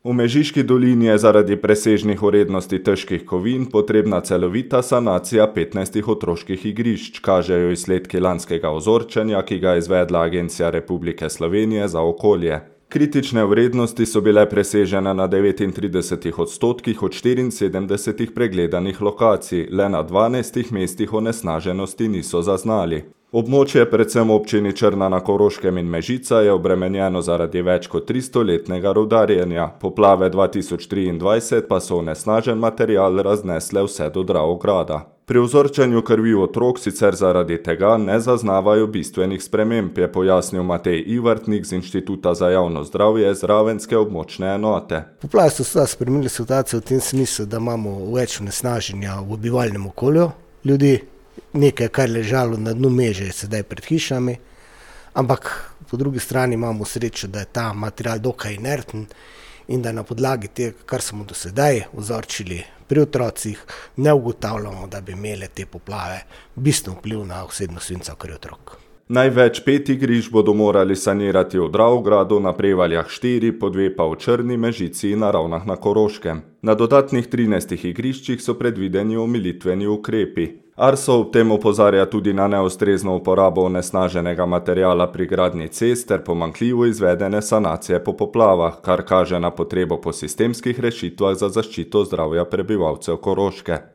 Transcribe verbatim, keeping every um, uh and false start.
V Mežiški dolini je zaradi presežnih vrednosti težkih kovin potrebna celovita sanacija petnajstih otroških igrišč, kažejo izsledki lanskega ozorčenja, ki ga je izvedla Agencija Republike Slovenije za okolje. Kritične vrednosti so bile presežene na devetintridesetih odstotkih od štiriinsedemdesetih pregledanih lokacij, le na dvanajstih mestih onesnaženosti niso zaznali. Območje, predvsem občini Črna na Koroškem in Mežica, je obremenjeno zaradi več kot tristoletnega rudarjenja, poplave dva tisoč triindvajset pa so onesnažen material raznesle vse do Dravograda. Pri vzorčenju krvi otrok sicer zaradi tega ne zaznavajo bistvenih sprememb, je pojasnil Matej Ivartnik z Inštituta za javno zdravje z ravenske območne enote. Poplave so seveda spremenile situacijo v tem smislu, da imamo več onesnaženja v bivalnem okolju ljudi. Nekaj, kar je ležalo na dnu Meže, je sedaj pred hišami, ampak po drugi strani imamo srečo, da je ta material dokaj inerten in da na podlagi tega, kar smo do sedaj vzorčili pri otrocih, ne ugotavljamo, da bi imele te poplave bistven vpliv na vsebnost svinca v krvi otrok. Največ pet igrišč bodo morali sanirati v Dravogradu, na Prevaljah štiri, po dve pa v Črni, Mežici in na Ravnah na Koroškem. Na dodatnih trinajstih igriščih so predvideni omilitveni ukrepi. Arso ob tem opozarja tudi na neustrezno uporabo onesnaženega materiala pri gradnji cest ter pomanjkljivo izvedene sanacije po poplavah, kar kaže na potrebo po sistemskih rešitvah za zaščito zdravja prebivalcev Koroške.